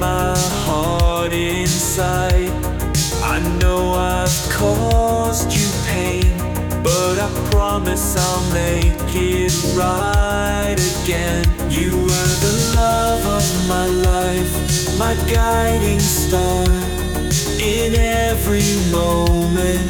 my heart inside. I know I've caused you pain, but I promise I'll make it right again. You were the love of my life, my guiding star. In every moment